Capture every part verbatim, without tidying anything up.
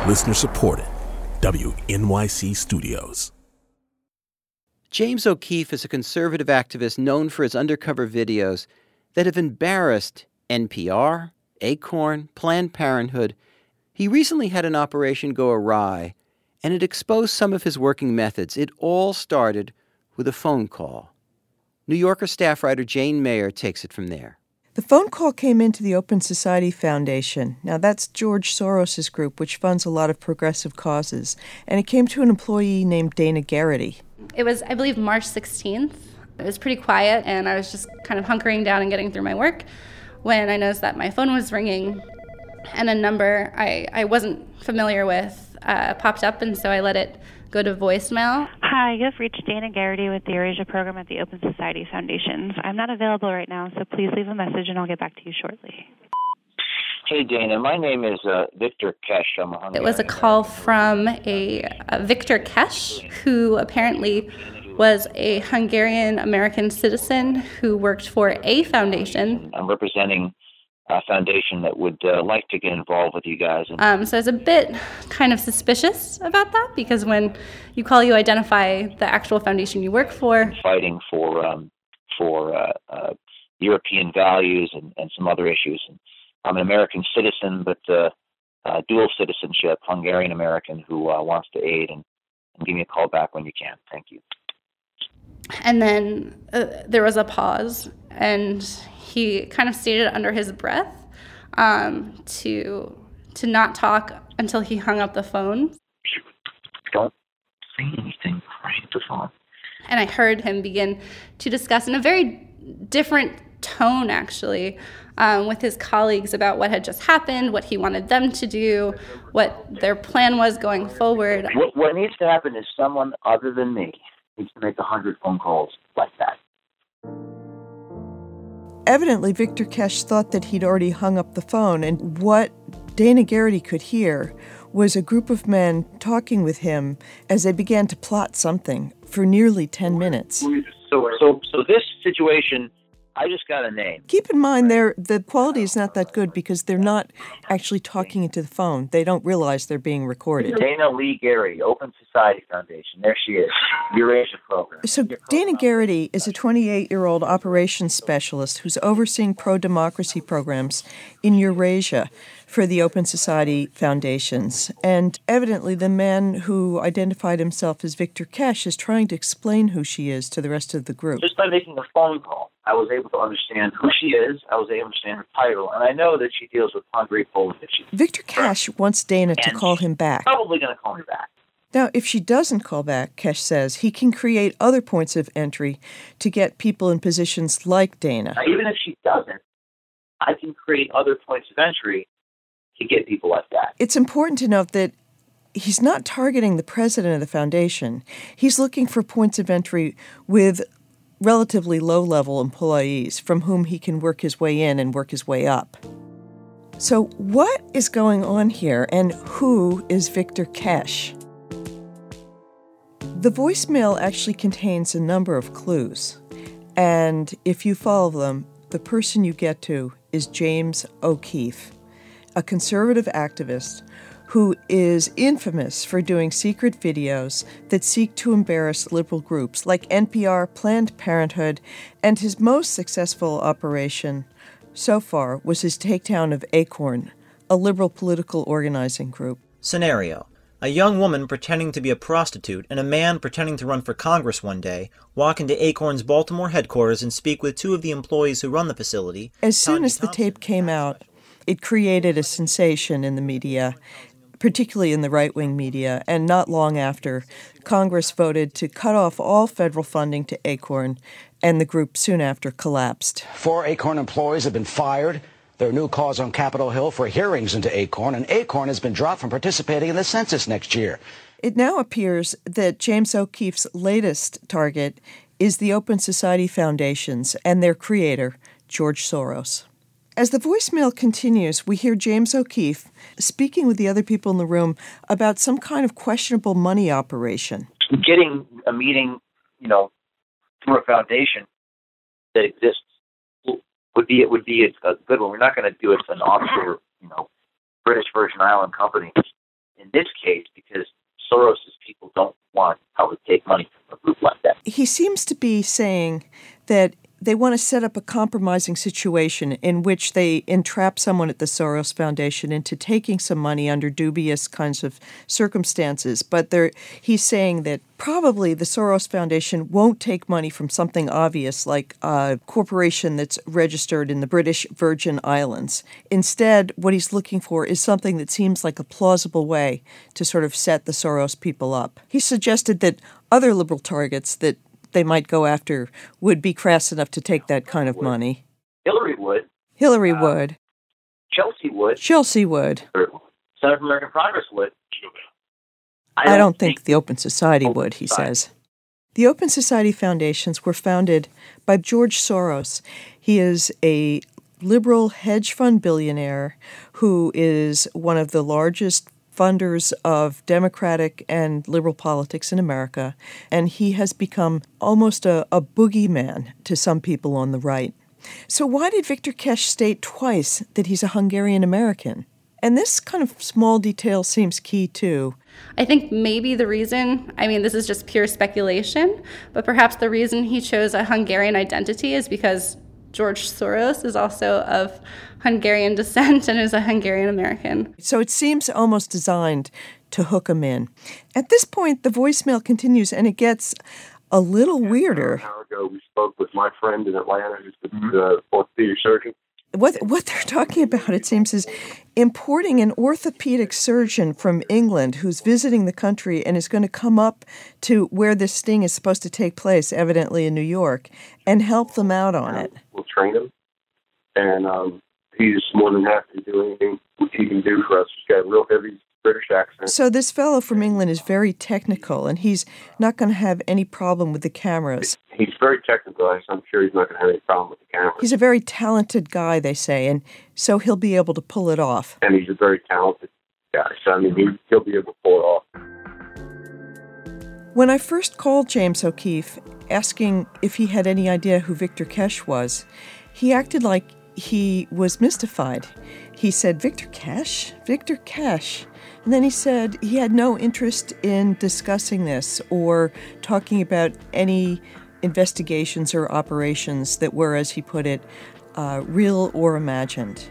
Listener supported. W N Y C Studios. James O'Keefe is a conservative activist known for his undercover videos that have embarrassed N P R, Acorn, Planned Parenthood. He recently had an operation go awry, and it exposed some of his working methods. It all started with a phone call. New Yorker staff writer Jane Mayer takes it from there. The phone call came into the Open Society Foundation. Now, that's George Soros' group, which funds a lot of progressive causes. And it came to an employee named Dana Garrity. It was, I believe, March sixteenth. It was pretty quiet, and I was just kind of hunkering down and getting through my work when I noticed that my phone was ringing, and a number I, I wasn't familiar with uh, popped up, and so I let it go to voicemail. Hi, you've reached Dana Garrity with the Eurasia program at the Open Society Foundations. I'm not available right now, so please leave a message and I'll get back to you shortly. Hey, Dana. My name is uh, Victor Kesh. I'm a It was a call from a, a Victor Kesh, who apparently was a Hungarian-American citizen who worked for a foundation. I'm representing a foundation that would uh, like to get involved with you guys. Um, so I was a bit kind of suspicious about that, because when you call, you identify the actual foundation you work for. Fighting for um, for uh, uh, European values and, and some other issues. And I'm an American citizen, but uh, uh, dual citizenship, Hungarian-American, who uh, wants to aid. And, and give me a call back when you can. Thank you. And then uh, there was a pause, and he kind of stated under his breath um, to to not talk until he hung up the phone. Don't say anything right at the phone. And I heard him begin to discuss in a very different tone, actually, um, with his colleagues about what had just happened, what he wanted them to do, what their plan was going forward. What, what needs to happen is someone other than me needs to make a hundred phone calls like that. Evidently, Victor Kesh thought that he'd already hung up the phone, and what Dana Garrity could hear was a group of men talking with him as they began to plot something for nearly ten minutes. So, so, so this situation, I just got a name. Keep in mind, they're, the quality is not that good because they're not actually talking into the phone. They don't realize they're being recorded. Dana Lee Garrity, Open Society Foundation. There she is, Eurasia program. So Dana Garrity is a twenty-eight-year-old operations specialist who's overseeing pro-democracy programs in Eurasia for the Open Society Foundations. And evidently the man who identified himself as Victor Kesh is trying to explain who she is to the rest of the group. Just by making a phone call, I was able to understand who she is, I was able to understand her title, and I know that she deals with Hungary, Poland. Victor Kesh wants Dana to call him back. Probably going to call me back. Now, if she doesn't call back, Kesh says, he can create other points of entry to get people in positions like Dana. Now, even if she doesn't, I can create other points of entry to get people like that. It's important to note that he's not targeting the president of the foundation. He's looking for points of entry with relatively low-level employees from whom he can work his way in and work his way up. So what is going on here, and who is Victor Kesh? The voicemail actually contains a number of clues, and if you follow them, the person you get to is James O'Keefe, a conservative activist who is infamous for doing secret videos that seek to embarrass liberal groups like N P R, Planned Parenthood, and his most successful operation so far was his takedown of Acorn, a liberal political organizing group. Scenario: a young woman pretending to be a prostitute and a man pretending to run for Congress one day walk into Acorn's Baltimore headquarters and speak with two of the employees who run the facility. As soon as the tape came out, it created a sensation in the media, particularly in the right-wing media, and not long after, Congress voted to cut off all federal funding to Acorn, and the group soon after collapsed. Four Acorn employees have been fired. There are new calls on Capitol Hill for hearings into Acorn, and Acorn has been dropped from participating in the census next year. It now appears that James O'Keefe's latest target is the Open Society Foundations and their creator, George Soros. As the voicemail continues, we hear James O'Keefe speaking with the other people in the room about some kind of questionable money operation. Getting a meeting, you know, through a foundation that exists would be it would be a, a good one. We're not going to do it to an offshore, you know, British Virgin Island company in in this case, because Soros' people don't want how to take money from a group like that. He seems to be saying that they want to set up a compromising situation in which they entrap someone at the Soros Foundation into taking some money under dubious kinds of circumstances. But they're, he's saying that probably the Soros Foundation won't take money from something obvious like a corporation that's registered in the British Virgin Islands. Instead, what he's looking for is something that seems like a plausible way to sort of set the Soros people up. He suggested that other liberal targets that they might go after would be crass enough to take that kind of money. Hillary would. Hillary uh, would. Chelsea would. Chelsea would. Senator from American Progress would. I don't, I don't think, think the Open Society Open would, he Society. says. The Open Society Foundations were founded by George Soros. He is a liberal hedge fund billionaire who is one of the largest funders of democratic and liberal politics in America, and he has become almost a, a boogeyman to some people on the right. So why did Victor Kiss state twice that he's a Hungarian American? And this kind of small detail seems key, too. I think maybe the reason, I mean, this is just pure speculation, but perhaps the reason he chose a Hungarian identity is because George Soros is also of Hungarian descent and is a Hungarian American. So it seems almost designed to hook him in. At this point, the voicemail continues, and it gets a little weirder. An hour ago, we spoke with my friend in Atlanta, who's the uh, orthopedic surgeon. What what they're talking about, it seems, is importing an orthopedic surgeon from England who's visiting the country and is going to come up to where this sting is supposed to take place, evidently in New York, and help them out on it. We'll train him, and um, he's more than happy to do anything he can do for us. He's got a real heavy British accent. So this fellow from England is very technical, and he's not going to have any problem with the cameras. He's very technical, so I'm sure he's not going to have any problem with the cameras. He's a very talented guy, they say, and so he'll be able to pull it off. And he's a very talented guy, so I mean, he, he'll be able to pull it off. When I first called James O'Keefe, asking if he had any idea who Victor Kiss was, he acted like he was mystified. He said, Victor Kiss? Victor Kiss? And then he said he had no interest in discussing this or talking about any investigations or operations that were, as he put it, uh, real or imagined.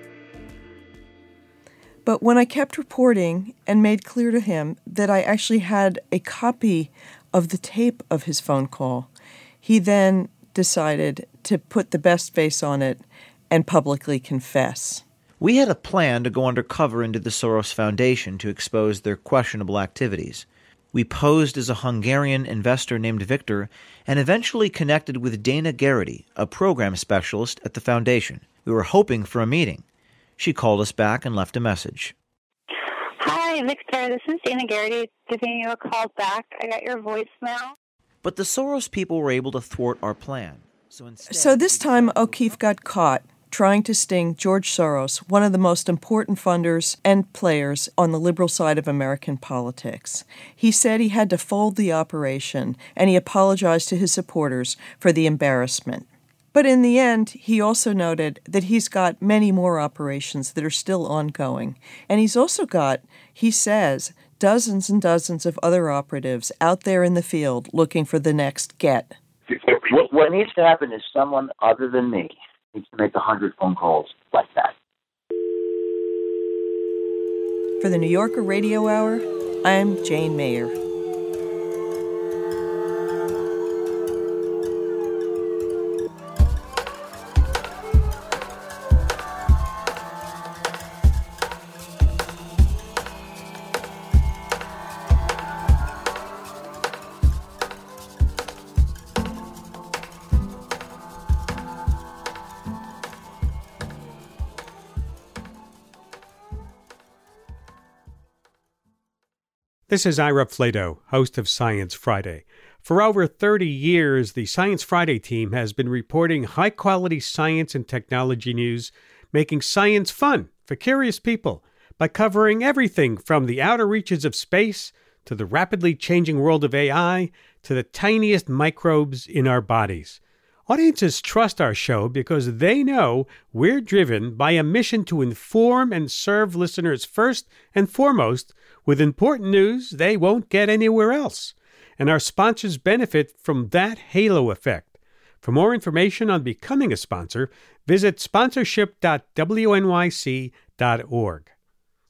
But when I kept reporting and made clear to him that I actually had a copy of the tape of his phone call, he then decided to put the best face on it and publicly confess. We had a plan to go undercover into the Soros Foundation to expose their questionable activities. We posed as a Hungarian investor named Victor and eventually connected with Dana Garrity, a program specialist at the foundation. We were hoping for a meeting. She called us back and left a message. Hi, Victor. This is Dana Garrity giving you a call back. I got your voicemail. But the Soros people were able to thwart our plan. So, instead, so this time O'Keefe got caught trying to sting George Soros, one of the most important funders and players on the liberal side of American politics. He said he had to fold the operation, and he apologized to his supporters for the embarrassment. But in the end, he also noted that he's got many more operations that are still ongoing. And he's also got, he says, dozens and dozens of other operatives out there in the field looking for the next get. What, what needs to happen is someone other than me needs to make a hundred phone calls like that. For the New Yorker Radio Hour, I'm Jane Mayer. This is Ira Flatow, host of Science Friday. For over thirty years, the Science Friday team has been reporting high-quality science and technology news, making science fun for curious people by covering everything from the outer reaches of space to the rapidly changing world of A I to the tiniest microbes in our bodies. Audiences trust our show because they know we're driven by a mission to inform and serve listeners first and foremost with important news they won't get anywhere else. And our sponsors benefit from that halo effect. For more information on becoming a sponsor, visit sponsorship dot w n y c dot org.